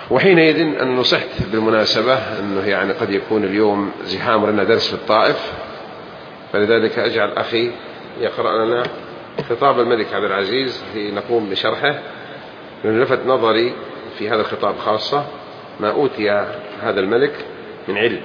وحينئذ أن نصحت بالمناسبة أنه يعني قد يكون اليوم زحام لنا درس في الطائف، فلذلك أجعل أخي يقرأ لنا خطاب الملك عبد العزيز نقوم بشرحه، لأن لفت نظري في هذا الخطاب خاصة ما أوتي هذا الملك من علم،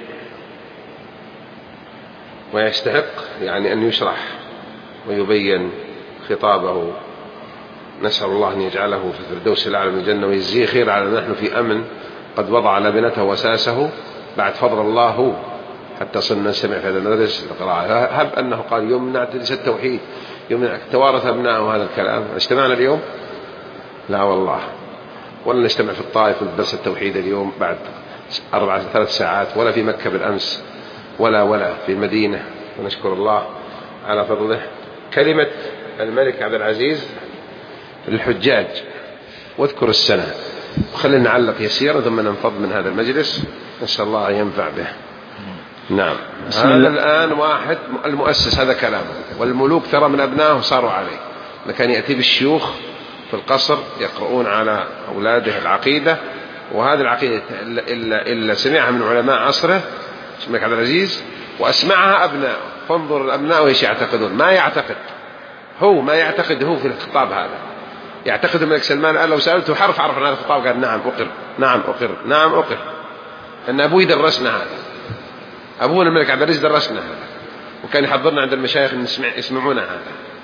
ويستحق يعني أن يشرح ويبين خطابه. نسأل الله أن يجعله في الفردوس الأعلى من الجنة ويجزيه خير على نحن في أمن قد وضع لبنته وساسه بعد فضل الله حتى صرنا نستمع في هذا المدرس القراءة. هب أنه قال يوم نعتدس التوحيد، يوم توارث أبناءه هذا الكلام. اجتمعنا اليوم؟ لا والله، ولا نجتمع في الطائف ودرس التوحيد اليوم بعد 3 ساعات، ولا في مكة بالأمس، ولا في المدينة. ونشكر الله على فضله. كلمة الملك عبد العزيز للحجاج، واذكر السنة، وخلينا نعلق يسيرا ثم ننفض من هذا المجلس، نسأل الله أن ينفع به. نعم. هذا الآن واحد المؤسس هذا كلامه، والملوك ترى من أبنائه صاروا عليه. لكان يأتي بالشيوخ في القصر يقرؤون على أولاده العقيدة، وهذه العقيدة إلا سمعها من علماء عصره الملك عبد العزيز وأسمعها أبنائه، فانظر الأبناء ايش يعتقدون. ما يعتقد هو في الخطاب هذا. يعتقد الملك سلمان قال لو سألته حرف عرف هذا الخطاب قال نعم أقر، نعم أقر، نعم أقر. أن أبوي درسنا هذا، أبونا الملك عبد العزيز درسنا هذا، وكان يحضرنا عند المشايخ يسمعون هذا.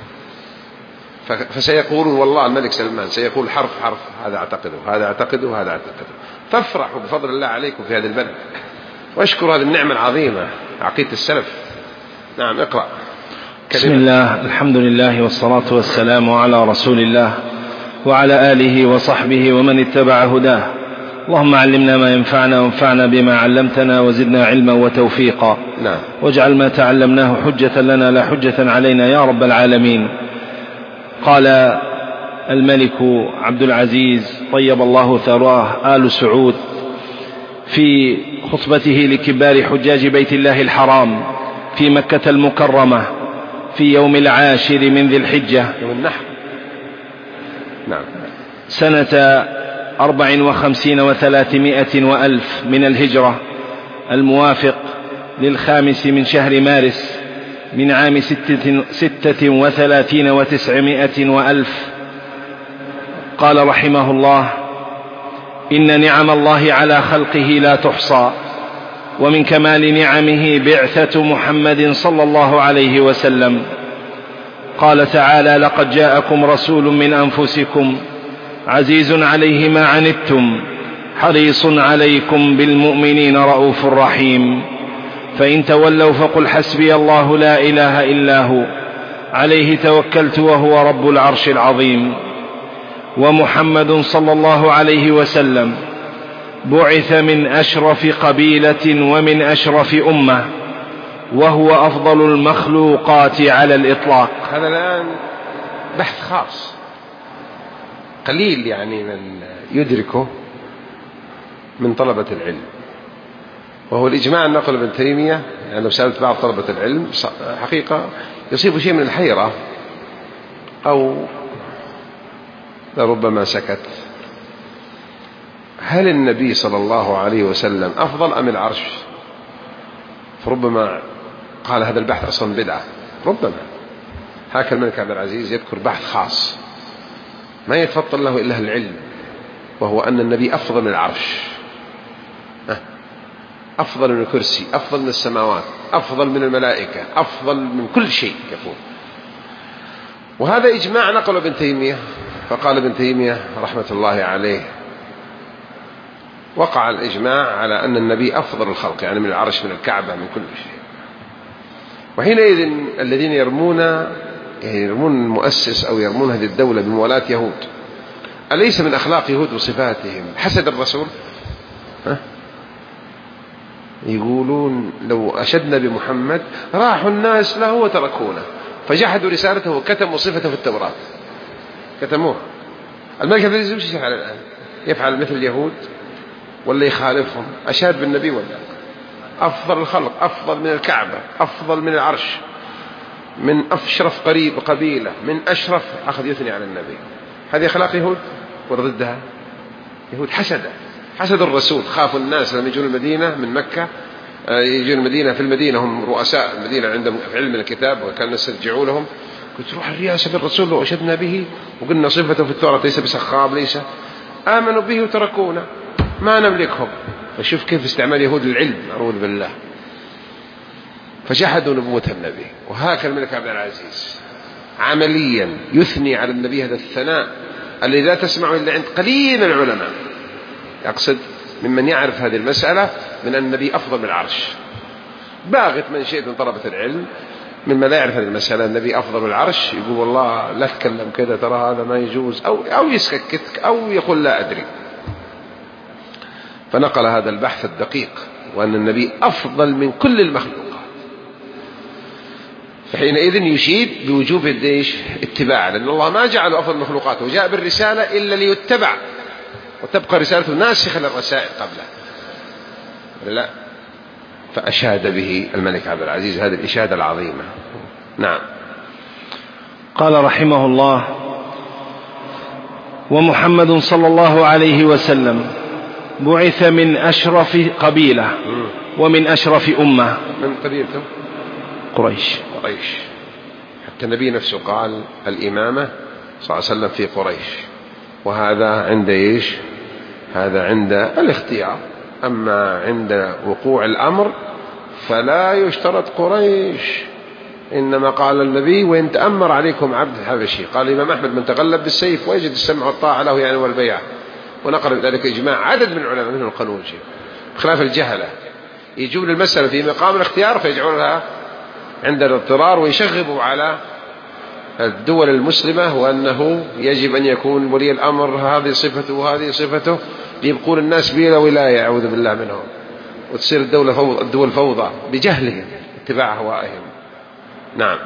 فسيقولون والله الملك سلمان سيقول حرف هذا أعتقده، هذا أعتقده، هذا أعتقده. فافرحوا بفضل الله عليكم في هذا البلد، واشكروا هذه النعمة العظيمة عقيدة السلف. نعم اقرأ. بسم الله، الحمد لله والصلاة والسلام على رسول الله وعلى آله وصحبه ومن اتبع هداه. اللهم علمنا ما ينفعنا وانفعنا بما علمتنا وزدنا علما وتوفيقا. نعم. واجعل ما تعلمناه حجة لنا لا حجة علينا يا رب العالمين. قال الملك عبد العزيز طيب الله ثراه آل سعود في خطبته لكبار حجاج بيت الله الحرام في مكة المكرمة في يوم 10 من ذي الحجة يوم النحر، نعم، سنة 54 و300 وألف من الهجرة، الموافق 5 من شهر مارس من عام 36 و900 وألف. قال رحمه الله: إن نعم الله على خلقه لا تحصى، ومن كمال نعمه بعثة محمد صلى الله عليه وسلم. قال تعالى: لقد جاءكم رسول من أنفسكم عزيز عليه ما عنتم حريص عليكم بالمؤمنين رؤوف رحيم. فإن تولوا فقل حسبي الله لا إله إلا هو عليه توكلت وهو رب العرش العظيم. ومحمد صلى الله عليه وسلم بعث من أشرف قبيلة ومن أشرف أمة، وهو أفضل المخلوقات على الإطلاق. هذا الآن بحث خاص قليل يعني من يدركه من طلبة العلم، وهو الإجماع النقل ابن تيمية. يعني لو سألت بعض طلبة العلم حقيقة يصيب شيء من الحيرة أو لربما سكت. هل النبي صلى الله عليه وسلم أفضل أم العرش؟ فربما قال هذا البحث أصلا بدعة، ربما. هكذا الملك عبد العزيز يذكر بحث خاص ما يتفضل له إلا العلم، وهو أن النبي أفضل من العرش، أفضل من الكرسي، أفضل من السماوات، أفضل من الملائكة، أفضل من كل شيء يقول. وهذا إجماع نقل ابن تيمية. فقال ابن تيمية رحمة الله عليه: وقع الإجماع على أن النبي أفضل الخلق، يعني من العرش، من الكعبة، من كل شيء. وحينئذ الذين يرمون المؤسس أو يرمون هذه الدولة بموالاة يهود، أليس من أخلاق يهود وصفاتهم حسد الرسول؟ يقولون لو أشدنا بمحمد راحوا الناس له وتركونه، فجحدوا رسالته وكتموا صفته في التوراة، كتموها. الملك عبد العزيز وش يفعل الآن؟ يفعل مثل اليهود ولا يخالفهم؟ أشاد بالنبي ولا؟ أفضل الخلق، أفضل من الكعبة، أفضل من العرش، من أشرف قبيلة، من أشرف، أخذ يثني على النبي. هذه أخلاق يهود ولا ضدها؟ يهود حسدة، حسد الرسول، خافوا الناس لما يجون المدينة من مكة، يجون المدينة، في المدينة هم رؤساء المدينة عندهم في علم الكتاب وكان الناس يرجعوا لهم، قلت روح الرئاسة بالرسول لو أشدنا به وقلنا صفته في التوراة ليس بسخاب ليس، آمنوا به وتركونا ما نملكهم. فشوف كيف استعمال يهود العلم، أعوذ بالله، فجحدوا نبوة النبي. وهكذا الملك عبد العزيز عمليا يثني على النبي هذا الثناء الذي لا تسمعه إلا عند قليل من العلماء، أقصد ممن يعرف هذه المسألة، من أن النبي أفضل من العرش. باغت من شئت من طلبة العلم مما لا يعرف هذه المسألة، النبي أفضل من العرش، يقول والله لا تكلم كذا ترى هذا ما يجوز، أو يسكتك أو يقول لا أدري. فنقل هذا البحث الدقيق، وأن النبي أفضل من كل المخلوقات، فحينئذ يشيد بوجوب اتباع، لأن الله ما جعل أفضل المخلوقات وجاء بالرسالة إلا ليتبع، وتبقى رسالته ناسخة للرسائل قبله، لا. فأشاد به الملك عبد العزيز هذه الإشادة العظيمة. نعم. قال رحمه الله: ومحمد صلى الله عليه وسلم بعث من أشرف قبيلة ومن أشرف أمة. من قبيلته قريش. حتى النبي نفسه قال الإمامة صلى الله عليه وسلم في قريش، وهذا عند إيش؟ هذا عند الاختيار، أما عند وقوع الأمر فلا يشترط قريش، إنما قال النبي وإن تأمر عليكم عبد حبشي، قال الإمام أحمد من تغلب بالسيف ويجد السمع والطاعة له يعني والبيع. ونقل ذلك إجماع عدد من العلماء منهم القنوجي، بخلاف الجهلة يجون المسألة في مقام الاختيار فيجعلها عند الاضطرار، ويشغبوا على الدول المسلمة وأنه يجب أن يكون ولي الأمر هذه صفته وهذه صفته، ليبقون الناس بلا ولاية أعوذ بالله منهم، وتصير الدول فوضى بجهلهم اتباع أهوائهم. نعم.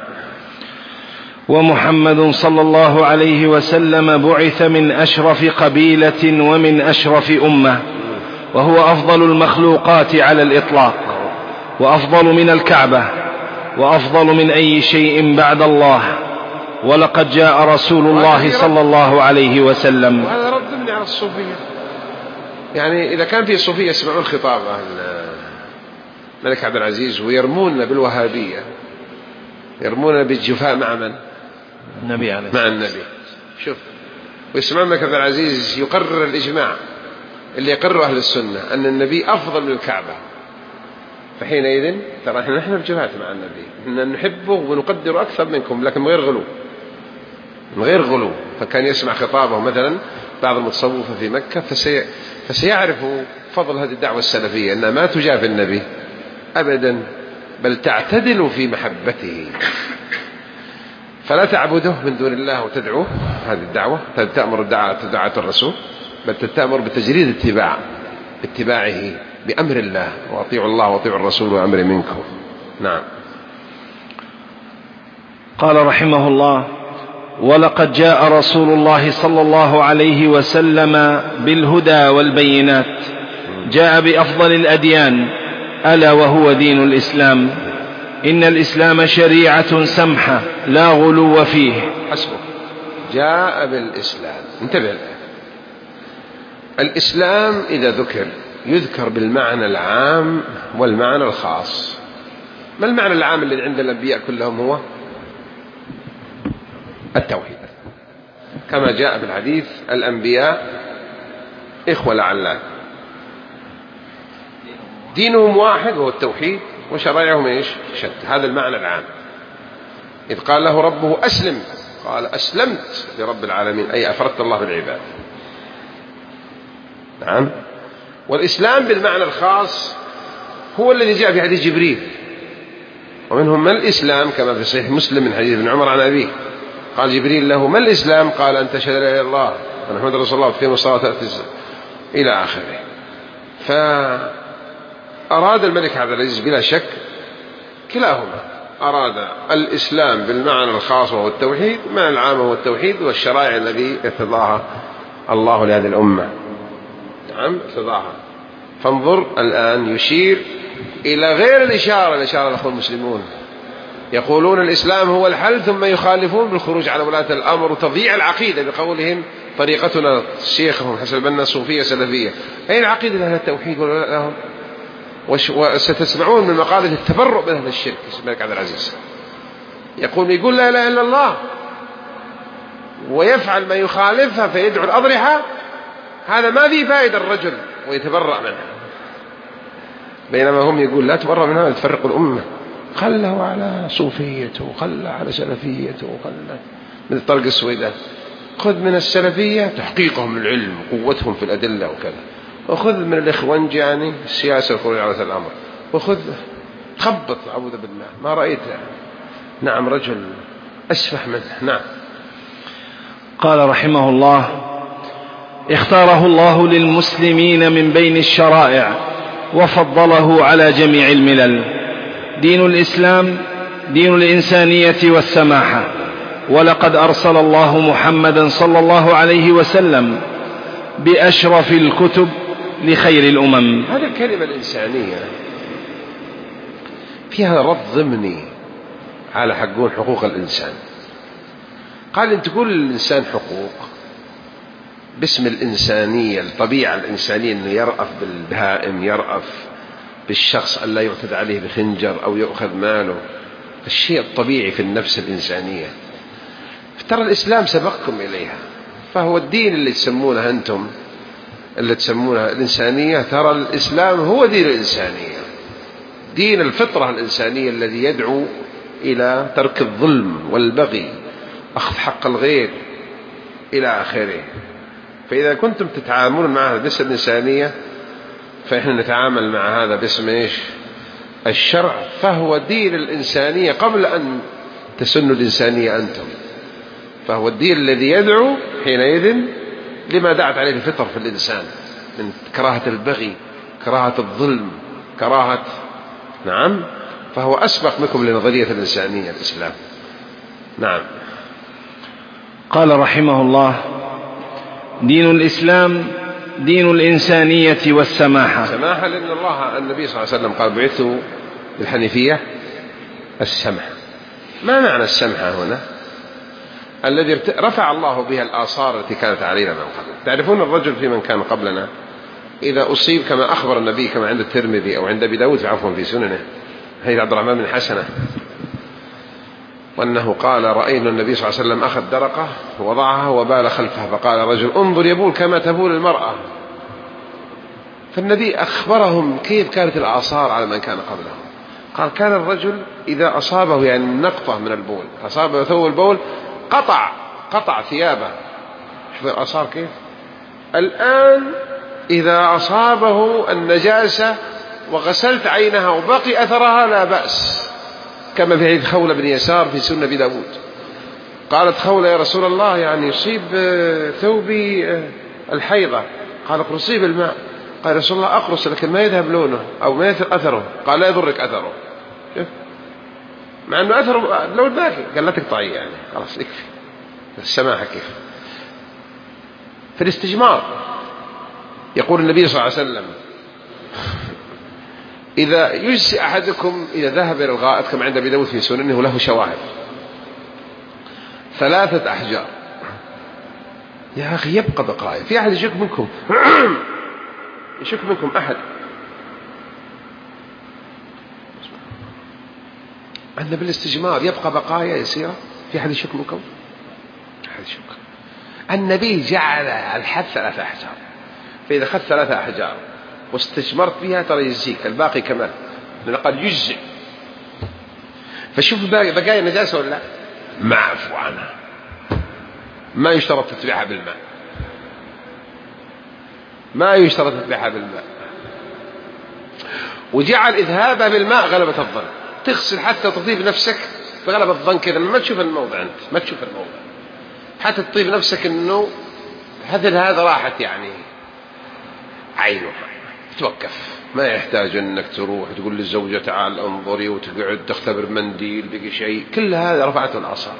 ومحمد صلى الله عليه وسلم بعث من أشرف قبيلة ومن أشرف أمة، وهو أفضل المخلوقات على الإطلاق، وأفضل من الكعبة، وأفضل من أي شيء بعد الله. ولقد جاء رسول الله صلى الله عليه وسلم. وهذا رد من على الصوفية، يعني إذا كان في صوفية يسمعون خطاب الملك عبد العزيز ويرمون بالوهابية، يرمون بالجفاء مع من؟ النبي عليه مع النبي. شوف، ويسمعون الملك عبد العزيز يقرر الإجماع اللي يقرر أهل السنة أن النبي أفضل من الكعبة، فحينئذ ترى نحن بجفاء مع النبي، إن نحبه ونقدر أكثر منكم، لكن من غير غلو. فكان يسمع خطابه مثلا بعض المتصوفة في مكة فسيعرف فضل هذه الدعوة السلفية، أنها ما تجافي النبي أبدا، بل تعتدل في محبته، فلا تعبده من دون الله وتدعوه. هذه الدعوة تأمر دعاة الرسول، بل تأمر بتجريد اتباعه بأمر الله، وأطيعوا الله وأطيعوا الرسول وأمر منكم. نعم. قال رحمه الله: ولقد جاء رسول الله صلى الله عليه وسلم بالهدى والبينات، جاء بأفضل الأديان، ألا وهو دين الإسلام. إن الإسلام شريعة سمحة لا غلو فيه. حسبه، جاء بالإسلام. انتبه، الإسلام إذا يذكر بالمعنى العام والمعنى الخاص. ما المعنى العام الذي عند الأنبياء كلهم؟ هو التوحيد، كما جاء بالحديث الأنبياء إخوة لعلان، دينهم واحد وهو التوحيد، وشرائعهم إيش؟ شتى. هذا المعنى العام. إذ قال له ربه أسلم، قال أسلمت لرب العالمين، أي أفردت الله بالعباد. نعم. والإسلام بالمعنى الخاص هو الذي جاء في حديث جبريل، ومنهم ما الإسلام، كما في صحيح مسلم من حديث ابن عمر عن أبيه قال جبريل له: ما الإسلام؟ قال أن تشهد لا إله إلا الله وأن محمدا رسول الله وتقيم الصلاة إلى آخره. فأراد الملك عبد العزيز بلا شك كلاهما، أراد الإسلام بالمعنى الخاص وهو التوحيد، معنى العام هو التوحيد والشرائع الذي ارتضاها الله لهذه الأمة. نعم، ارتضاها. فانظر الآن يشير إلى غير الإشارة الأخوة المسلمون، يقولون الإسلام هو الحل، ثم يخالفون بالخروج على ولاة الأمر وتضييع العقيدة بقولهم طريقتنا شيخهم حسن البنا صوفية سلفية، أين عقيدة أهل التوحيد ولا لهم؟ وستسمعون من مقالة التبرؤ من أهل الشرك. الملك عبد العزيز يقول لا إله إلا الله ويفعل ما يخالفها فيدعو الأضرحة، هذا ما فيه فائدة الرجل ويتبرأ منها، بينما هم يقول لا تبرأ منها تفرق الأمة. خله على صوفيته، خله على سلفيته، خله من طرق السويدان. خذ من السلفية تحقيقهم للعلم وقوتهم في الأدلة وكذا، وخذ من الإخوانج يعني السياسة الخروج على الأمر، وخذ تخبط أعوذ بالله ما رأيت يعني. نعم رجل أسفح منه. نعم. قال رحمه الله: اختاره الله للمسلمين من بين الشرائع وفضله على جميع الملل. دين الإسلام دين الإنسانية والسماحة، ولقد أرسل الله محمدا صلى الله عليه وسلم بأشرف الكتب لخير الأمم. هذه الكلمة الإنسانية فيها رد ضمني على حقوق الإنسان. قال أن تقول للإنسان حقوق باسم الإنسانية، الطبيعة الإنسانية، أنه يرأف بالبهائم، يرأف بالشخص أن لا يعتد عليه بخنجر أو يأخذ ماله، الشيء الطبيعي في النفس الإنسانية. ترى الإسلام سبقكم إليها، فهو الدين اللي تسمونه أنتم اللي تسمونها الإنسانية، ترى الإسلام هو دين الإنسانية، دين الفطرة الإنسانية الذي يدعو إلى ترك الظلم والبغي، أخذ حق الغير إلى آخره. فإذا كنتم تتعاملون معها باسم الإنسانية، فإحنا نتعامل مع هذا باسم إيش؟ الشرع، فهو دين الإنسانية قبل أن تسنوا الإنسانية أنتم، فهو الدين الذي يدعو حينئذ لما دعت عليه الفطر في الإنسان من كراهة البغي، كراهة الظلم، كراهة نعم، فهو أسبق منكم لنظرية الإنسانية الإسلام. نعم. قال رحمه الله: دين الإسلام دين الإنسانية والسماحة. سماحة لأن النبي صلى الله عليه وسلم قال: بعثوا بالحنيفية السمحة. ما معنى السمحة هنا؟ الذي رفع الله بها الآثار التي كانت علينا من قبل. تعرفون الرجل في من كان قبلنا إذا أصيب كما أخبر النبي كما عند الترمذي أو عند أبي داود عفوا في سننه حديث عبد الرحمن بن حسنة، وأنه قال: رأينا النبي صلى الله عليه وسلم أخذ درقة ووضعها وبال خلفها، فقال رجل: انظر يبول كما تبول المرأة. فالنبي أخبرهم كيف كانت الآثار على من كان قبلهم. قال: كان الرجل إذا أصابه يعني نقطة من البول، أصابه ثوب البول قطع ثيابه. شوف الآثار كيف. الآن إذا أصابه النجاسة وغسلت عينها وبقي أثرها لا بأس، كما في حديث خولة بن يسار في سنة أبي داود. قالت خولة: يا رسول الله يعني يصيب ثوبي الحيضة. قال: اقرصيه بالماء. قال: رسول الله أقرص لكن ما يذهب لونه أو ما يذهب أثره. قال: لا يضرك أثره. شوف، مع أنه أثره لون باقي. قال: لا تقطعيه يعني، خلاص يكفي. السماحة كيف. في الاستجمار يقول النبي صلى الله عليه وسلم: إذا يجزي أحدكم إذا ذهب إلى الغائط كما عند أبي داود في سننه له شواهد 3 أحجار. يا أخي يبقى بقايا. في أحد يشك منكم يشك منكم أحد أن بالاستجمار يبقى بقايا يسيرة؟ في أحد يشك منكم؟ أحد يشك. النبي جعل الحد 3 أحجار، فإذا أخذت 3 أحجار واستجمرت بها ترى يجزيك، الباقي كمان، لأنه قال يجزي. فشوف بقايا نجاسة ولا لا؟ معفو عنها، ما يشترط تتبعها بالماء، ما يشترط تتبعها بالماء. وجعل إذهابها بالماء غلبة الظن، تغسل حتى تطيب نفسك بغلبة الظن كذا، ما تشوف الموضع أنت، ما تشوف الموضع حتى تطيب نفسك إنه هذا راحت يعني عينه، توقف. ما يحتاج أنك تروح تقول للزوجة تعال انظري وتقعد تختبر منديل بقي شيء، كل هذا رفعته الآثار.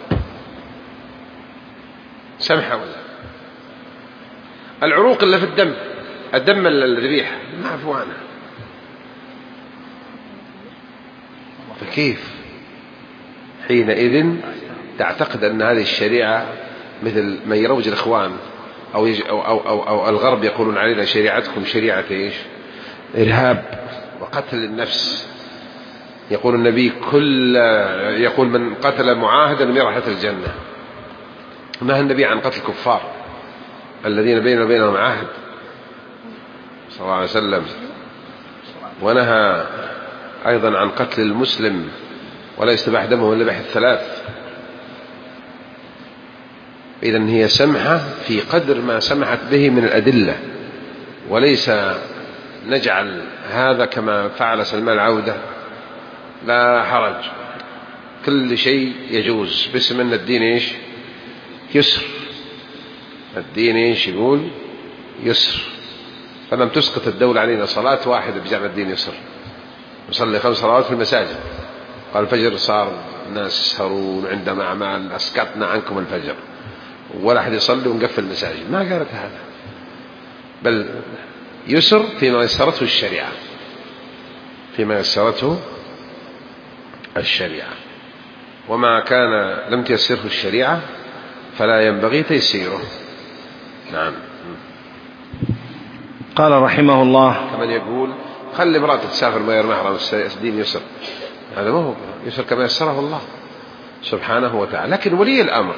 سمحة ولا العروق اللي في الدم الذبيحة معفو عنها. فكيف حينئذ تعتقد أن هذه الشريعة مثل ما يروج الإخوان أو الغرب يقولون علينا شريعتكم شريعة إيش؟ إرهاب وقتل النفس. يقول النبي يقول من قتل معاهدا لم يرح الجنة. نهى النبي عن قتل الكفار الذين بيننا وبينهم عهد صلى الله عليه وسلم، ونهى أيضا عن قتل المسلم ولا يستباح دمه والذبح الثلاث. إذن هي سمحة في قدر ما سمحت به من الأدلة، وليس نجعل هذا كما فعل سلمان العودة لا حرج، كل شيء يجوز باسم أن الدين إيش؟ يسر. الدين إيش يقول؟ يسر. فلم تسقط الدولة علينا صلاة واحدة بجعل الدين يسر. نصلي 5 صلوات في المساجد، قال الفجر صار الناس يسهرون عندما أعمال أسقطنا عنكم الفجر، ولا أحد يصلي ونقفل المساجد. ما قالت هذا، بل يسر فيما يسرته الشريعة، فيما يسرته الشريعة، وما كان لم تيسره الشريعة فلا ينبغي تيسيره. نعم. قال رحمه الله: كمن يقول خلي امرأة تسافر غير محرم الدين يسر، هذا ما هو يسر كما يسره الله سبحانه وتعالى. لكن ولي الأمر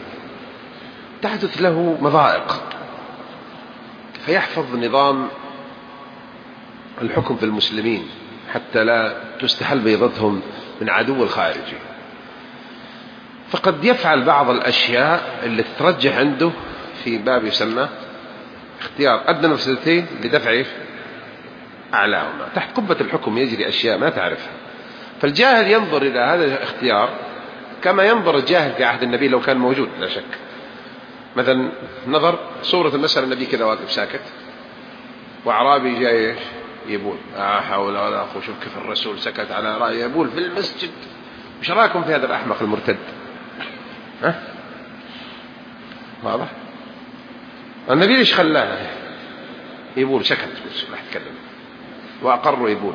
تحدث له مضائق فيحفظ نظام الحكم في المسلمين حتى لا تستحل بيضتهم من عدو الخارجي، فقد يفعل بعض الأشياء اللي تترجح عنده في باب يسمى اختيار أدنى مفسدتين لدفع أعلاهما. تحت قبة الحكم يجري أشياء ما تعرفها، فالجاهل ينظر إلى هذا الاختيار كما ينظر الجاهل في عهد النبي لو كان موجود لا شك. مثلا نظر صورة المسألة النبي كذا واقف ساكت، وأعرابي جاي يبول، لا حول ولا قوة، شوف كيف الرسول سكت على رأي يبول في المسجد، وش رأيكم في هذا الأحمق المرتد؟ ها؟ واضح؟ النبي ليش خلاه يبول؟ سكت بس لا يتكلم وأقروا يبول.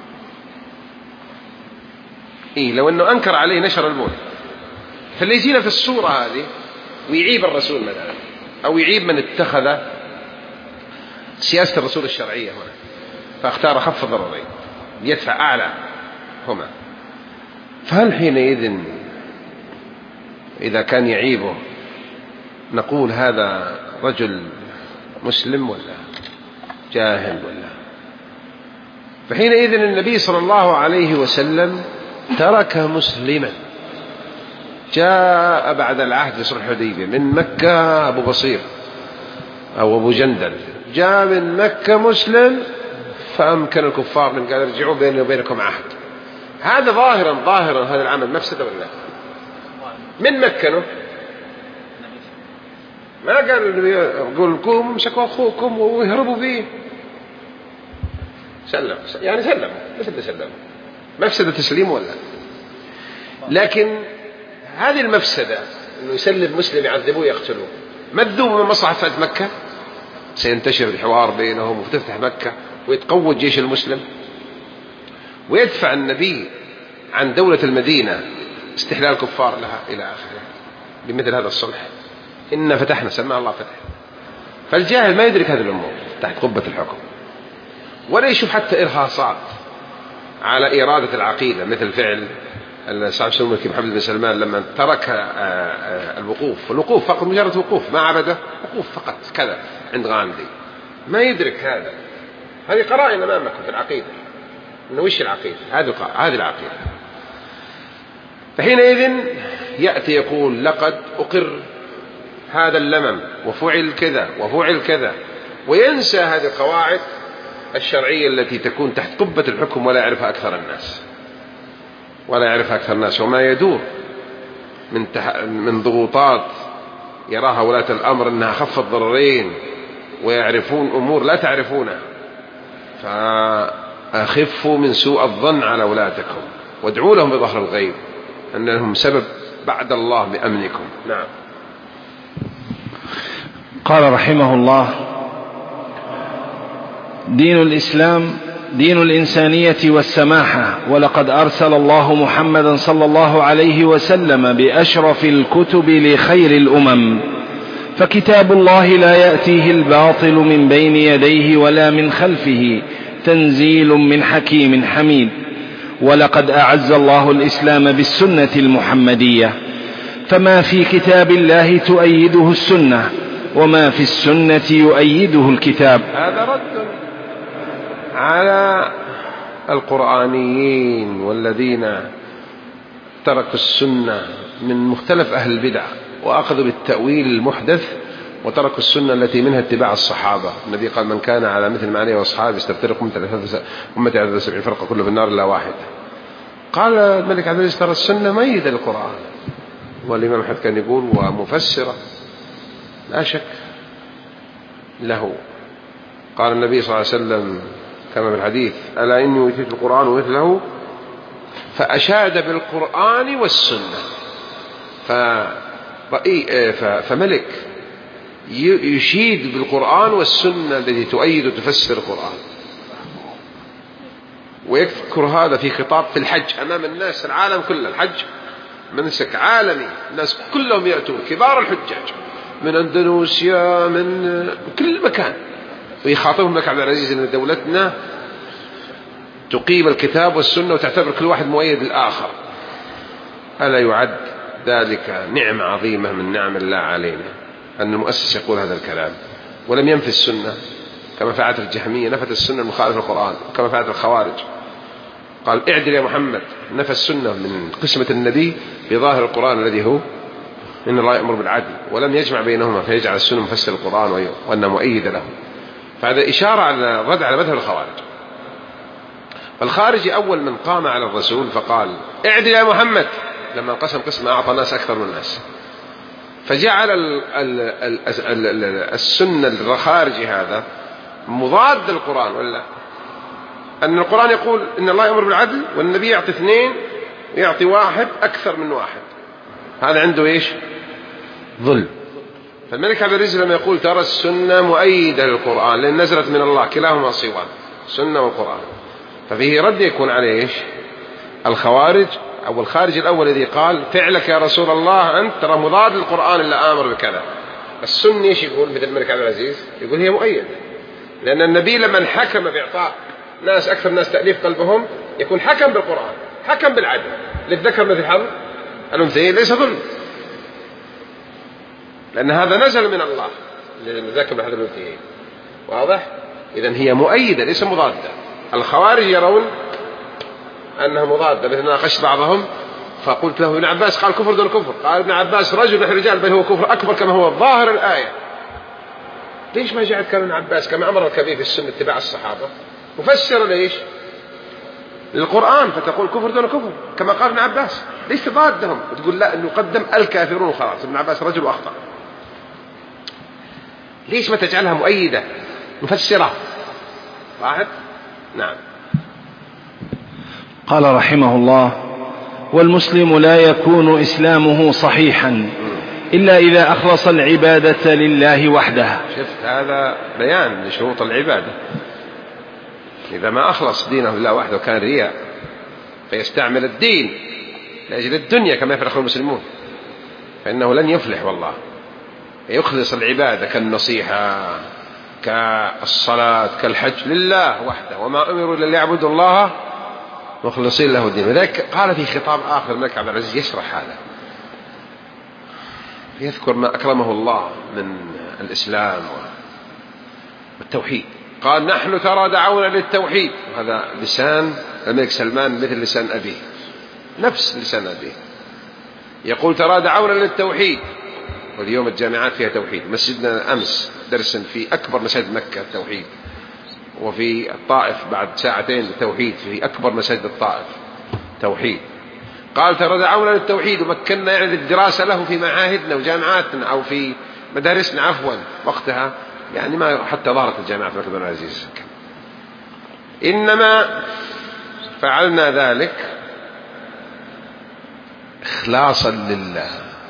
لو أنه أنكر عليه نشر البول، فاللي يجينا في الصورة هذه ويعيب الرسول مثلا، أو يعيب من اتخذ سياسة الرسول الشرعية هنا فاختار خف ضررين يدفع أعلى هما، فهل حينئذ إذا كان يعيبه نقول هذا رجل مسلم ولا جاهل ولا؟ فحينئذ النبي صلى الله عليه وسلم ترك مسلما جاء بعد العهد في صلح الحديبية من مكة، أبو بصير أو أبو جندل جاء من مكة مسلم، فأمكن الكفار من قال ارجعوا بيني وبينكم عهد. هذا ظاهرا هذا العمل مفسدة ولا؟ من مكنه ما قال يقول لكم امسكوا أخوكم ويهربوا فيه، سلم يعني سلم مثل سلم، مفسدة تسليم ولا؟ لكن هذه المفسدة إنه يسلم مسلم يعذبوه يقتلوه مذوب من مصلحة فتح مكة، سينتشر الحوار بينهم وتفتح مكة ويتقوى الجيش المسلم، ويدفع النبي عن دولة المدينة استحلال الكفار لها إلى آخره بمثل هذا الصلح. إن فتحنا سماه الله فتح. فالجاهل ما يدرك هذه الأمور تحت قبة الحكم، ولا يشوف حتى إرهاصات على إرادة العقيدة، مثل فعل صاحب سمو الملك محمد بن سلمان لما ترك الوقوف فقط، مجرد وقوف ما عبده، وقوف فقط كذا عند غامدي، ما يدرك هذا. هذه قرائن أمامكم في العقيدة، إنه وش العقيدة؟ هذه العقيدة. فحينئذ يأتي يقول لقد أقر هذا اللمم وفعل كذا وفعل كذا، وينسى هذه القواعد الشرعية التي تكون تحت قبة الحكم ولا يعرفها أكثر الناس، وما يدور من ضغوطات يراها ولاة الأمر أنها خف الضررين، ويعرفون أمور لا تعرفونها. فأخفوا من سوء الظن على ولاتكم وادعوا لهم بظهر الغيب أنهم سبب بعد الله بأمنكم. نعم. قال رحمه الله: دين الإسلام دين الإنسانية والسماحة، ولقد أرسل الله محمدا صلى الله عليه وسلم بأشرف الكتب لخير الأمم، فكتاب الله لا يأتيه الباطل من بين يديه ولا من خلفه، تنزيل من حكيم حميد. ولقد أعز الله الإسلام بالسنة المحمدية، فما في كتاب الله تؤيده السنة، وما في السنة يؤيده الكتاب. هذا رد على القرآنيين والذين تركوا السنة من مختلف أهل البدع وأخذوا بالتأويل المحدث، وتركوا السنة التي منها اتباع الصحابة. النبي قال: من كان على مثل ما عليه وأصحابه يستفترق أمتي على 73 فرقة كله في النار إلا واحد. قال الملك عبد العزيز: ترى السنة ميدة للقرآن. والإمام أحمد كان يقول: ومفسرة لا شك له. قال النبي صلى الله عليه وسلم كما في الحديث: ألا إني أوتيت القرآن ومثله، فأشاد بالقرآن والسنة. فملك يشيد بالقرآن والسنة التي تؤيد وتفسر القرآن، ويذكر هذا في خطاب في الحج أمام الناس، العالم كله. الحج منسك عالمي، الناس كلهم يأتون، كبار الحجاج من أندونيسيا، من كل مكان، ويخاطبهم الملك عبد العزيز أن دولتنا تقيم الكتاب والسنة وتعتبر كل واحد مؤيد الآخر. ألا يعد ذلك نعمة عظيمة من نعم الله علينا أن المؤسس يقول هذا الكلام ولم ينفي السنة كما فعلت الجهمية، نفت السنة المخالفة للقرآن، كما فعلت الخوارج. قال: اعدل يا محمد، نفى السنة من قسمة النبي بظاهر القرآن الذي هو إن الله يأمر بالعدل، ولم يجمع بينهما فيجعل السنة مفسر القرآن وأنها مؤيدة له. فهذا إشارة على الرد على مذهب الخوارج. فالخارجي أول من قام على الرسول فقال: اعدل يا محمد، لما انقسم قسم أعطى الناس أكثر من الناس، فجعل السنة الخارجي هذا مضاد للقرآن. ولا أن القرآن يقول إن الله يأمر بالعدل، والنبي يعطي اثنين ويعطي واحد أكثر من واحد، هذا عنده إيش؟ ظلم. فالملك عبد العزيز لما يقول ترى السنة مؤيدة للقرآن لأن نزلت من الله، كلاهما صوان، السنة والقرآن، ففيه رد يكون عليه إيش؟ الخوارج أو الخارج الأول الذي قال: فعلك يا رسول الله أنت ترى مضاد للقرآن إلا آمر بكذا. السنة إيش يقول؟ مثل الملك عبد العزيز يقول هي مؤيدة، لأن النبي لما حكم بإعطاء ناس أكثر ناس تأليف قلبهم يكون حكم بالقرآن، حكم بالعدل، للذكر مثل حظ الأنثيين، ليس ظلم، لأن هذا نزل من الله للذكر مثل حظ الأنثيين. واضح؟ إذن هي مؤيدة ليس مضادة. الخوارج يرون أنها مضادة، مثل ناقشت بعضهم فقلت له: ابن عباس قال كفر دون كفر. قال ابن عباس: رجل نحن رجال، بل هو كفر أكبر كما هو ظاهر الآية. ليش ما جاءت كلام ابن عباس كما أمر الكبير في السنة اتباع الصحابة مفسر ليش للقرآن، فتقول كفر دون كفر كما قال ابن عباس، ليش تضادهم وتقول لا أنه قدم الكافرون وخلاص؟ ابن عباس رجل وأخطأ. ليش ما تجعلها مؤيدة مفسرة؟ واحد. نعم. قال رحمه الله: والمسلم لا يكون إسلامه صحيحا إلا إذا أخلص العبادة لله وحده. شفت؟ هذا بيان لشروط العبادة. إذا ما أخلص دينه لله وحده وكان رياء فيستعمل الدين لأجل الدنيا كما يفعل المسلمون، فإنه لن يفلح والله. يخلص العبادة كالنصيحة، كالصلاة، كالحج لله وحده، وما أمروا إلا ليعبدوا الله مخلصين له الدين. وذلك قال في خطاب آخر الملك عبد العزيز يشرح هذا، يذكر ما أكرمه الله من الإسلام والتوحيد. قال: نحن ترى دعونا للتوحيد، وهذا لسان الملك سلمان مثل لسان أبيه، نفس لسان أبيه. يقول: ترى دعونا للتوحيد، واليوم الجامعات فيها توحيد. مسجدنا أمس درس في أكبر مساجد مكة التوحيد، وفي الطائف بعد ساعتين توحيد في أكبر مساجد الطائف توحيد. قال: ترى دعونا للتوحيد ومكنا يعني الدراسة له في معاهدنا وجامعاتنا أو في مدارسنا عفوا وقتها، يعني ما حتى ظهرت الجامعات الملك عبد العزيز. إنما فعلنا ذلك إخلاصا لله،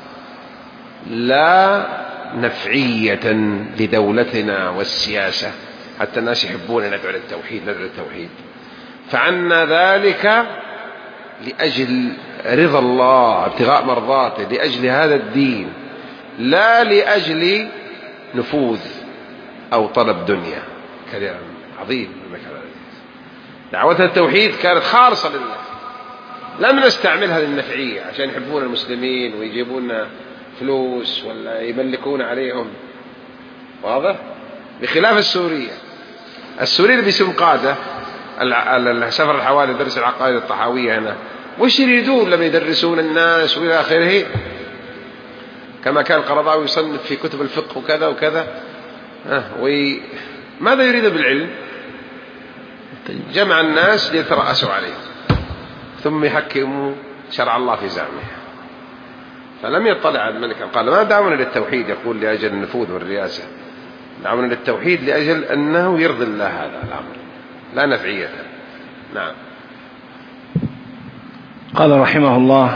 لا نفعية لدولتنا والسياسة حتى الناس يحبون ندعو للتوحيد ندعو للتوحيد. فعلنا ذلك لأجل رضا الله، ابتغاء مرضاته، لأجل هذا الدين، لا لأجل نفوذ أو طلب دنيا. كلام عظيم. دعوتنا التوحيد كانت خالصة لله، لم نستعملها للنفعية عشان يحبون المسلمين ويجيبون فلوس ولا يملكون عليهم. واضح؟ بخلاف السورية اللي بيسمون قادة سفر الحوالي درس العقائد الطحاوية هنا، وش يريدون لما يدرسون الناس وإلى آخره، كما كان القرضاوي يصنف في كتب الفقه وكذا وكذا. ماذا يريد بالعلم؟ جمع الناس ليترأسوا عليه ثم يحكموا شرع الله في زعمه. فلم يطلع على الملك، قال ما دعونا للتوحيد يقول لأجل النفوذ والرئاسة، دعونا للتوحيد لأجل أنه يرضي الله هذا الأمر لا نفعية. نعم. قال رحمه الله: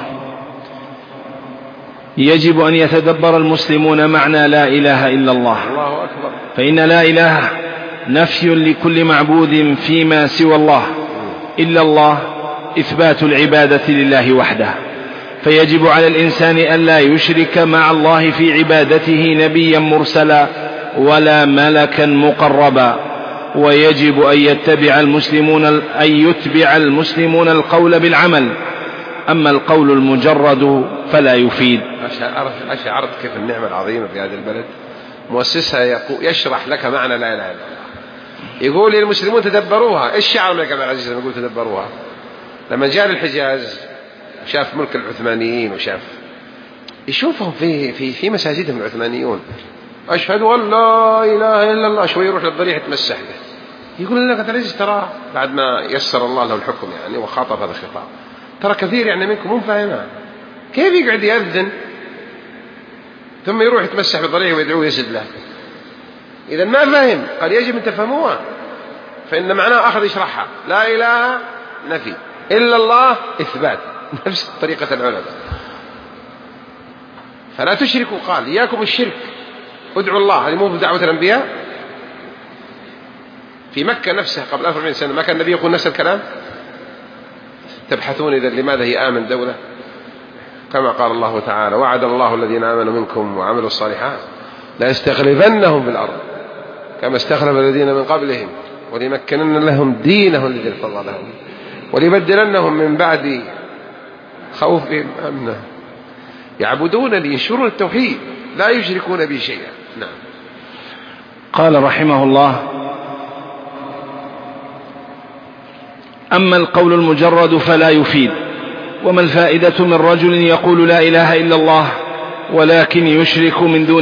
يجب أن يتدبر المسلمون معنى لا إله إلا الله. الله أكبر. فإن لا إله نفي لكل معبود فيما سوى الله، إلا الله إثبات العبادة لله وحده. فيجب على الإنسان أن لا يشرك مع الله في عبادته نبيا مرسلا ولا ملكا مقربا. ويجب أن يتبع المسلمون القول بالعمل، أما القول المجرد فلا يفيد. أشعرت كيف النعمة العظيمة في هذا البلد. مؤسسها يشرح لك معنى لا إله إلا الله، يقول للمسلمون تدبروها. إيش شعر الملك عبد العزيز لما يقول تدبروها؟ لما جاء للحجاز شاف ملك العثمانيين وشاف يشوفهم في مساجدهم العثمانيون، أشهد أن لا إله إلا الله، شوي يروح للضريح يتمسح به. يقول لك عبد العزيز ترى بعد ما يسر الله له الحكم يعني وخاطب هذا الخطاب، ترى كثير يعني منكم مو فاهمها، كيف يقعد يأذن ثم يروح يتمسح بالضريح ويدعوه يسجد له؟ إذا ما فهم. قال يجب أن تفهموها، فإن معناه أخذ يشرحها. لا إله نفي، إلا الله إثبات، نفس طريقة العلماء. فلا تشركوا، قال إياكم الشرك، ادعوا الله. هذه مو بدعوة الأنبياء. في مكة نفسها قبل 40 سنة ما كان النبي يقول نفس الكلام. تبحثون إذا لماذا هي آمن دولة، كما قال الله تعالى: وعد الله الذين آمنوا منكم وعملوا الصالحات لا يستخلفنهم في الأرض كما استخلف الذين من قبلهم وليمكنن لهم دينهم الذي ارتضى لهم وليبدلنهم من بعد خوفهم أمنا يعبدون لينشرون التوحيد لا يشركون به شيئا. نعم. قال رحمه الله: أما القول المجرد فلا يفيد. وما الفائدة من رجل يقول لا إله إلا الله ولكن يشرك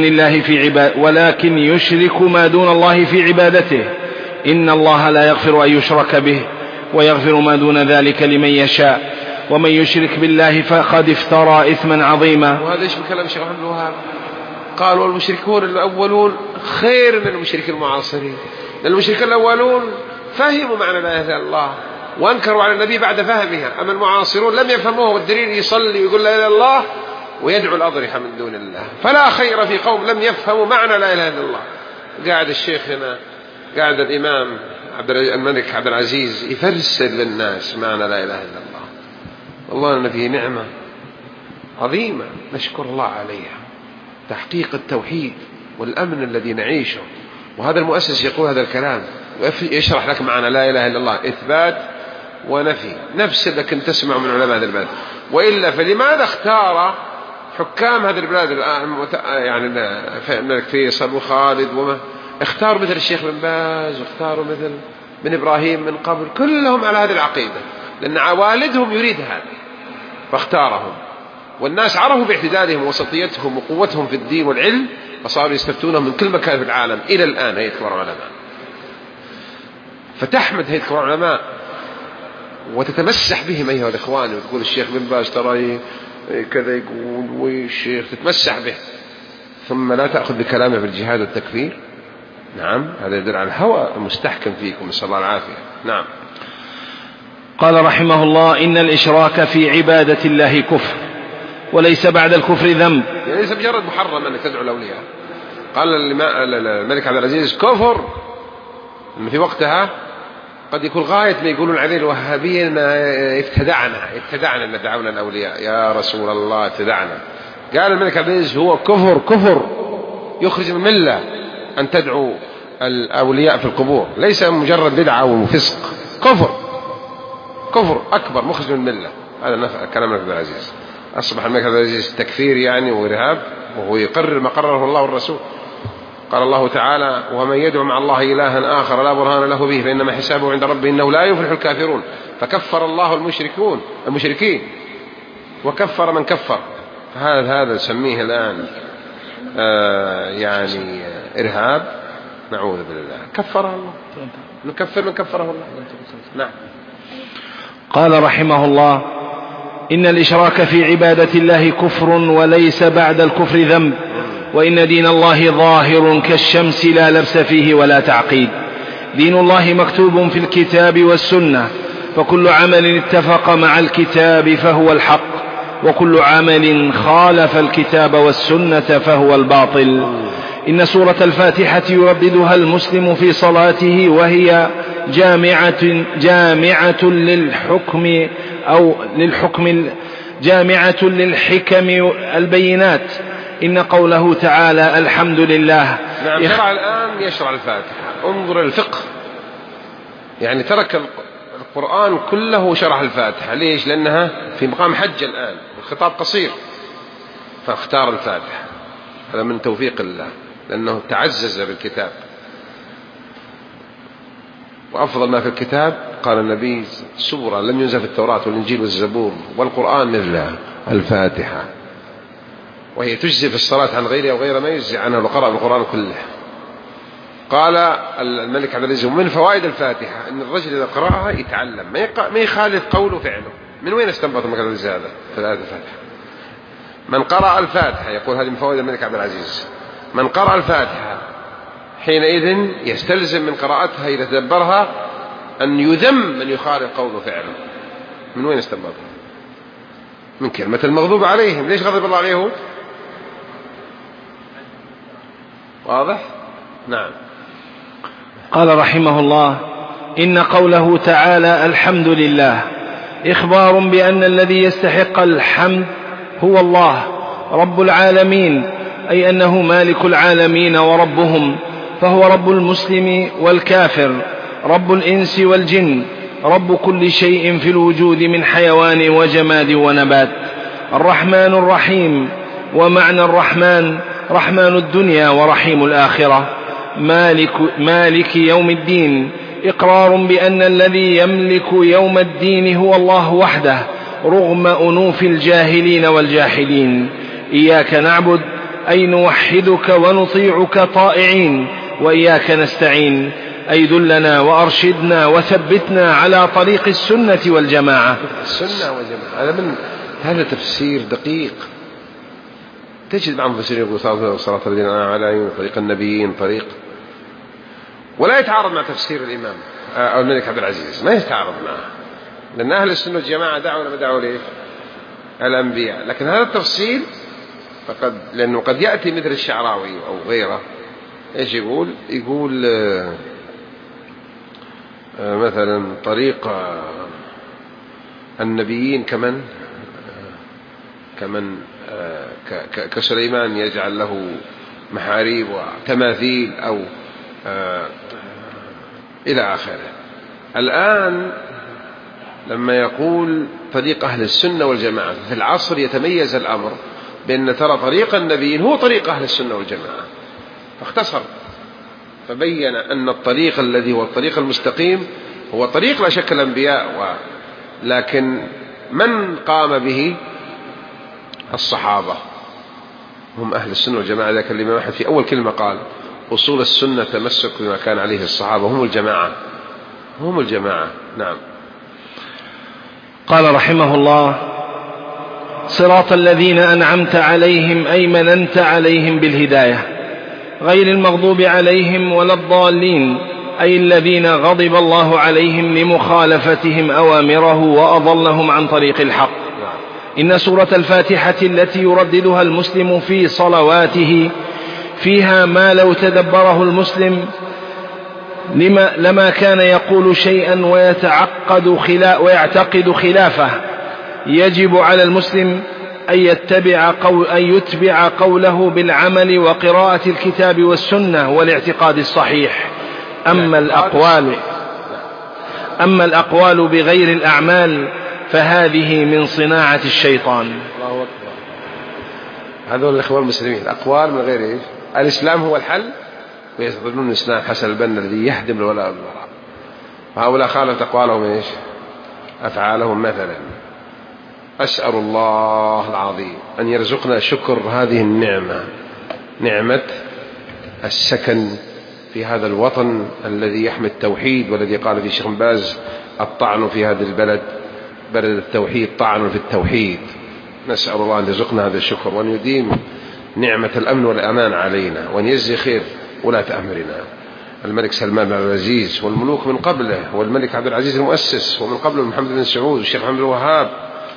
ما دون الله في عبادته؟ إن الله لا يغفر أن يشرك به ويغفر ما دون ذلك لمن يشاء، ومن يشرك بالله فقد افترى إثما عظيما. وهذا ايش بكلام الشيخ محمد الوهاب؟ قالوا المشركون الأولون خير من المشركين المعاصرين، لأن المشركين الأولون فهموا معنى لا إله إلا الله وأنكروا على النبي بعد فهمها، أما المعاصرون لم يفهموه، والدليل يصلي ويقول لا إله إلا الله ويدعو الأضرحة من دون الله. فلا خير في قوم لم يفهموا معنى لا إله إلا الله. قاعد الشيخ هنا، قاعد الإمام الملك عبد العزيز يفسر للناس معنى لا إله إلا الله. والله أن فيه نعمة عظيمة نشكر الله عليها، تحقيق التوحيد والأمن الذي نعيشه. وهذا المؤسس يقول هذا الكلام، يشرح لك معنى لا إله إلا الله إثبات ونفي، نفس اللي كنت تسمع من علماء هذا البلد. وإلا فلماذا اختار حكام هذه البلاد يعني الملك فيصل وخالد وما اختاروا مثل الشيخ بن باز واختاروا مثل بن إبراهيم من قبل، كلهم على هذه العقيدة، لأن والدهم يريد هذا فاختارهم. والناس عرفوا باعتدالهم ووسطيتهم وقوتهم في الدين والعلم، فصاروا يستفتونهم من كل مكان في العالم. إلى الآن هيئة كبار العلماء، فتحمد هيئة كبار العلماء وتتمسح بهم أيها الإخوان، وتقول الشيخ بن باز ترى كذا يقول والشيخ تتمسح به، ثم لا تأخذ بكلامه في الجهاد والتكفير. نعم، هذا يدل على الهوى المستحكم فيكم، نسأل الله العافية. نعم. قال رحمه الله: إن الإشراك في عبادة الله كفر، وليس بعد الكفر ذنب. يعني ليس مجرد محرم أنك تدعو الأولياء. قال الملك عبد العزيز كفر، إن في وقتها قد يكون غاية ما يقولون عليه الوهابيين ابتدعنا ندعونا الأولياء، يا رسول الله ابتدعنا، قال الملك عبد العزيز هو كفر يخرج من الملة أن تدعو الأولياء في القبور، ليس مجرد بدعة أو فسق، كفر أكبر مخرج من الملة. هذا كلام الملك عبد العزيز. أصبح الملك عبد العزيز تكفير يعني وإرهاب، وهو يقرر ما قرره الله والرسول. قال الله تعالى: ومن يدعو مع الله إلها آخر لا برهان له به فإنما حسابه عند ربه إنه لا يفلح الكافرون. فكفر الله المشركين وكفر من كفر. هذا نسميه الآن يعني إرهاب، نعوذ بالله. كفره الله، نكفر من كفره الله. نعم. قال رحمه الله: إن الإشراك في عبادة الله كفر وليس بعد الكفر ذنب، وإن دين الله ظاهر كالشمس لا لبس فيه ولا تعقيد. دين الله مكتوب في الكتاب والسنة، فكل عمل اتفق مع الكتاب فهو الحق، وكل عمل خالف الكتاب والسنة فهو الباطل. إن سورة الفاتحة يرددها المسلم في صلاته، وهي جامعة للحكم البينات. إن قوله تعالى: الحمد لله. نعم. شرع الآن يشرع الفاتحة. انظر الفقه، يعني ترك القرآن كله شرح الفاتحة. ليش؟ لأنها في مقام حج الآن، الخطاب قصير، فاختار الفاتحة. هذا من توفيق الله، لأنه تعزز بالكتاب. وأفضل ما في الكتاب قال النبي: سورة لم ينزل في التوراة والإنجيل والزبور والقرآن مثلها الفاتحة، وهي تجزي في الصلاة عن غيرها وغير ما يجزي عنها لو قرأ القرآن كله. قال الملك عبد العزيز: ومن فوائد الفاتحة أن الرجل إذا قرأها يتعلم، ما يخالف قوله فعله. من وين استنبط الملك عبد العزيز هذا في الآية الفاتحة؟ من قرأ الفاتحة، يقول هذه من فوائد الملك عبد العزيز، من قرأ الفاتحة حينئذ يستلزم من قراءتها إذا تدبرها أن يذم من يخالف قوله فعله. من وين استنبط؟ من كلمة المغضوب عليهم. ليش غضب الله عليهم؟ واضح؟ نعم. قال رحمه الله: إن قوله تعالى: الحمد لله، إخبار بأن الذي يستحق الحمد هو الله رب العالمين، أي أنه مالك العالمين وربهم، فهو رب المسلم والكافر، رب الإنس والجن، رب كل شيء في الوجود من حيوان وجماد ونبات. الرحمن الرحيم، ومعنى الرحمن رحمن الدنيا ورحيم الآخرة. مالك يوم الدين، إقرار بأن الذي يملك يوم الدين هو الله وحده رغم أنوف الجاهلين والجاحدين. إياك نعبد، أي نوحدك ونطيعك طائعين، وإياك نستعين، أي دلنا وأرشدنا وثبتنا على طريق السنة والجماعة. السنة والجماعة هذا تفسير دقيق. تجد بعض المفسرين يقول صلاة الذين أنعمت عليهم، طريق النبيين، طريق، ولا يتعارض مع تفسير الإمام أو الملك عبد العزيز، ما يتعارض معه، لأن أهل السنة والجماعة دعوا لما دعوا ليه الأنبياء. لكن هذا التفصيل لأنه قد يأتي مثل الشعراوي أو غيره، إيش يقول مثلا طريق النبيين كمن كسليمان يجعل له محاريب وتماثيل أو إلى آخره. الآن لما يقول طريق أهل السنة والجماعة في العصر يتميز الأمر بأن ترى طريق النبيين هو طريق أهل السنة والجماعة، فاختصر فبين أن الطريق الذي هو الطريق المستقيم هو طريق لا شك الأنبياء، لكن من قام به الصحابة هم أهل السنة والجماعة. ذاك الإمام أحمد في أول كلمة قال: أصول السنة تمسك بما كان عليه الصحابة، هم الجماعة. نعم. قال رحمه الله: صراط الذين أنعمت عليهم، أي مننت عليهم بالهداية، غير المغضوب عليهم ولا الضالين، أي الذين غضب الله عليهم لمخالفتهم أوامره وأضلهم عن طريق الحق. إن سورة الفاتحة التي يرددها المسلم في صلواته فيها ما لو تدبره المسلم لما كان يقول شيئا ويعتقد خلافه. يجب على المسلم أن يتبع قوله بالعمل وقراءة الكتاب والسنة والاعتقاد الصحيح. أما الأقوال بغير الأعمال فهذه من صناعة الشيطان. الله أكبر. هذول الإخوان المسلمين، الأقوال من غير إيش؟ الإسلام هو الحل، ويظنون الإسلام حسن البنا الذي يهدم الولاء والبراء. وهؤلاء خالفت أقوالهم إيش؟ أفعالهم. مثلا أسأل الله العظيم أن يرزقنا شكر هذه النعمة، نعمة السكن في هذا الوطن الذي يحمي التوحيد، والذي قال فيه الشيخ بن باز: الطعن في هذا البلد بلد التوحيد طعن في التوحيد. نسأل الله أن يرزقنا هذا الشكر، وأن يديم نعمة الأمن والأمان علينا، وأن يجزي خير ولاة أمرنا، الملك سلمان بن عبد العزيز والملوك من قبله، والملك عبد العزيز المؤسس، ومن قبله محمد بن سعود والشيخ محمد بن وهاب،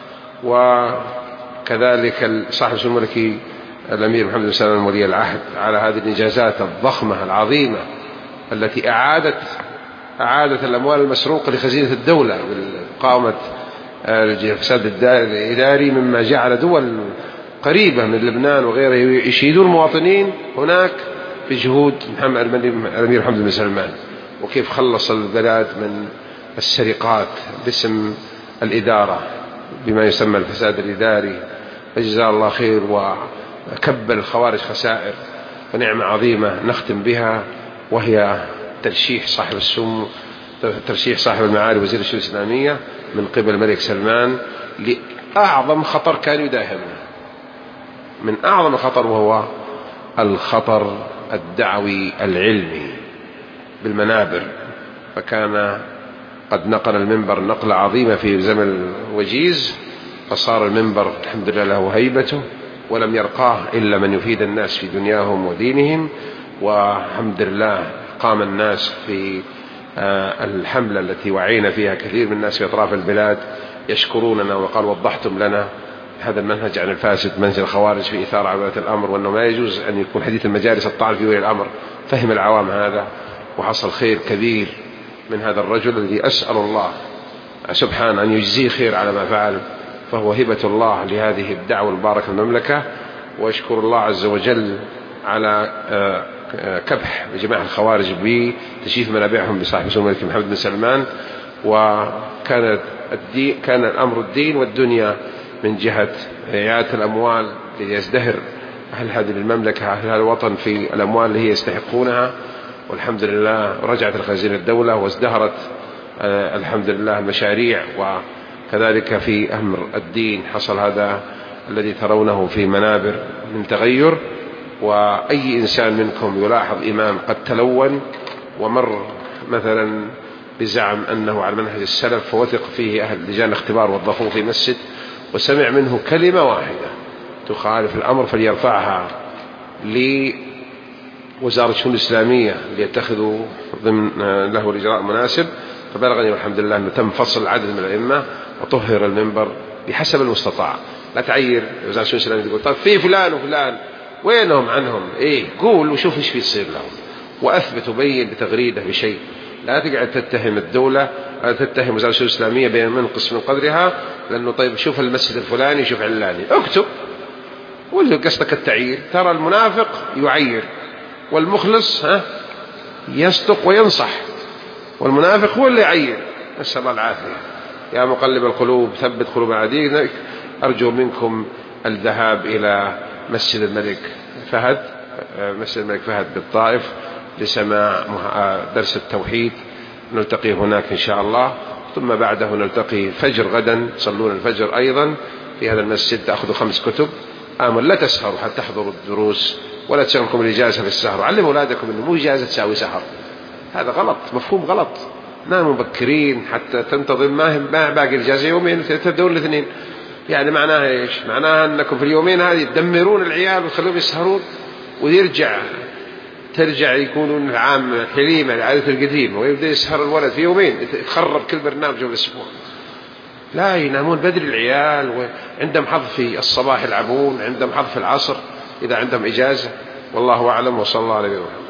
وكذلك صاحب السمو الملكي الأمير محمد بن سلمان ولي العهد، على هذه الإنجازات الضخمة العظيمة التي أعادت الأموال المسروقة لخزينة الدولة بمقاومة الفساد الإداري، مما جعل دول قريبة من لبنان وغيره يشيدون المواطنين هناك بجهود الأمير محمد بن سلمان، وكيف خلص البلاد من السرقات باسم الإدارة بما يسمى الفساد الإداري، فجزاه الله خير، وكبل الخوارج خسائر. فنعمة عظيمة نختم بها، وهي ترشيح صاحب السمو، ترشيح صاحب المعالي وزير الشؤون الإسلامية من قبل الملك سلمان لأعظم خطر كان يداهمه، من أعظم الخطر، وهو الخطر الدعوي العلمي بالمنابر. فكان قد نقل المنبر نقلة عظيمة في زمن وجيز، فصار المنبر الحمد لله له هيبته، ولم يرقاه إلا من يفيد الناس في دنياهم ودينهم. والحمد لله قام الناس في الحملة التي وعينا فيها كثير من الناس في أطراف البلاد يشكروننا، وقال: وضحتم لنا هذا المنهج عن الفاسد، منهج الخوارج في إثارة ولاة الأمر، وأنه ما يجوز أن يكون حديث المجالس الطعن في ولي الأمر. فهم العوام هذا، وحصل خير كبير من هذا الرجل الذي أسأل الله سبحانه أن يجزيه خير على ما فعل، فهو هبة الله لهذه الدعوة المباركة المملكة. وأشكر الله عز وجل على كبح جماعة الخوارج بتشييف منابعهم بصاحب السمو الملك محمد بن سلمان. وكان كان الأمر الدين والدنيا من جهة إعادة الأموال ليزدهر أهل هذه المملكة، أهل هذا الوطن في الأموال اللي هي يستحقونها. والحمد لله رجعت الخزينة الدولة وازدهرت الحمد لله المشاريع. وكذلك في أمر الدين حصل هذا الذي ترونه في منابر من تغير. وأي إنسان منكم يلاحظ إمام قد تلون ومر مثلا بزعم أنه على منهج السلف، فوثق فيه أهل لجان الاختبار وظفوه في مسجد وسمع منه كلمة واحدة تخالف الأمر، فليرفعها لوزارة الشؤون الإسلامية ليتخذوا له الإجراء المناسب. فبلغني والحمد لله أنه تم فصل عدد من الأئمة وطهر المنبر بحسب المستطاع. لا تعير وزارة الشؤون الإسلامية تقول: طيب في فلان وفلان وينهم عنهم؟ إيه، قول وشوف إيش بيصير لهم، وأثبت وبين بتغريده بشيء. لا تقعد تتهم الدولة، لا تتهم وزارة الشؤون الإسلامية بين منقص من قدرها، لأنه طيب شوف المسجد الفلاني شوف علاني، اكتب واللي قصدك التعيير. ترى المنافق يعير، والمخلص يصدق وينصح، والمنافق هو اللي يعير. نسأل الله العافية. يا مقلب القلوب ثبت قلوب على دينك. أرجو منكم الذهاب إلى مسجد الملك فهد، مسجد الملك فهد بالطائف، لسماع درس التوحيد. نلتقي هناك إن شاء الله، ثم بعده نلتقي فجر غدا، تصلون الفجر أيضا في هذا المسجد، تأخذوا 5 كتب. لا تسهروا حتى تحضروا الدروس، ولا تشغلكم الإجازة في السهر. علموا أولادكم أنه مو إجازة تساوي سهر، هذا غلط، مفهوم غلط. ناموا مبكرين حتى تنتظم، ما باقي الإجازة يومين تبدون الاثنين. يعني معناها إيش؟ معناها أنكم في اليومين هذه تدمرون العيال وتخلوهم يسهرون، ترجع يكونون العام حليمة العادة القديمة، ويبدأ يسهر الولد في يومين، يتخرب كل برنامج الأسبوع. لا، ينامون بدري العيال، وعندهم حظ في الصباح يلعبون، عندهم حظ في العصر إذا عندهم إجازة. والله أعلم، وصلى الله عليه وسلم.